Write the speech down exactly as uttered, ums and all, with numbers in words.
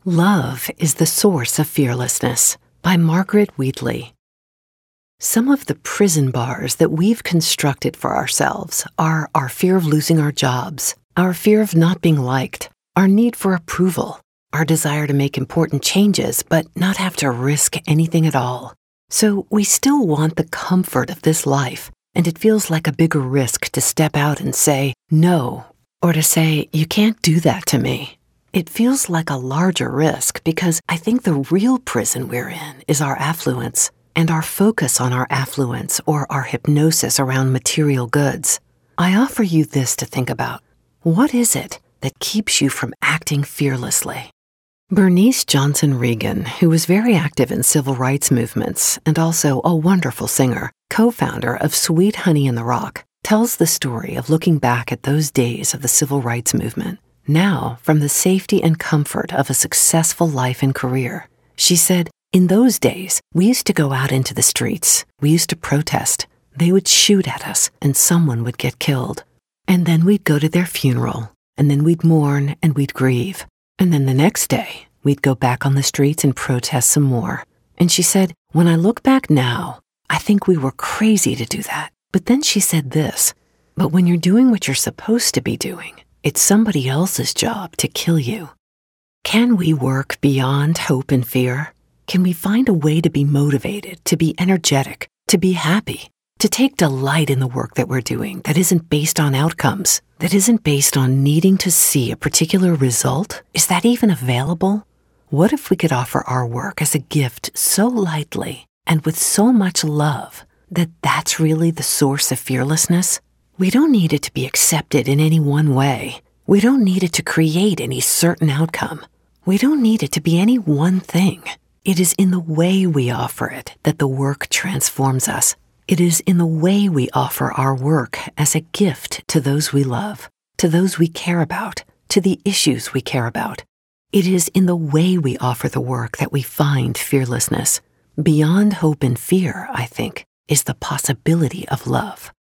Love is the Source of Fearlessness by Margaret Wheatley. Some of the prison bars that we've constructed for ourselves are our fear of losing our jobs, our fear of not being liked, our need for approval, our desire to make important changes but not have to risk anything at all. So we still want the comfort of this life, and it feels like a bigger risk to step out and say no, or to say, you can't do that to me. It feels like a larger risk because I think the real prison we're in is our affluence and our focus on our affluence or our hypnosis around material goods. I offer you this to think about. What is it that keeps you from acting fearlessly? Bernice Johnson Reagan, who was very active in civil rights movements and also a wonderful singer, co-founder of Sweet Honey in the Rock, tells the story of looking back at those days of the civil rights movement. Now, from the safety and comfort of a successful life and career. She said, in those days, we used to go out into the streets. We used to protest. They would shoot at us, and someone would get killed. And then we'd go to their funeral, and then we'd mourn and we'd grieve. And then the next day, we'd go back on the streets and protest some more. And she said, when I look back now, I think we were crazy to do that. But then she said this, but when you're doing what you're supposed to be doing, it's somebody else's job to kill you. Can we work beyond hope and fear? Can we find a way to be motivated, to be energetic, to be happy, to take delight in the work that we're doing that isn't based on outcomes, that isn't based on needing to see a particular result? Is that even available? What if we could offer our work as a gift so lightly and with so much love that that's really the source of fearlessness? We don't need it to be accepted in any one way. We don't need it to create any certain outcome. We don't need it to be any one thing. It is in the way we offer it that the work transforms us. It is in the way we offer our work as a gift to those we love, to those we care about, to the issues we care about. It is in the way we offer the work that we find fearlessness. Beyond hope and fear, I think, is the possibility of love.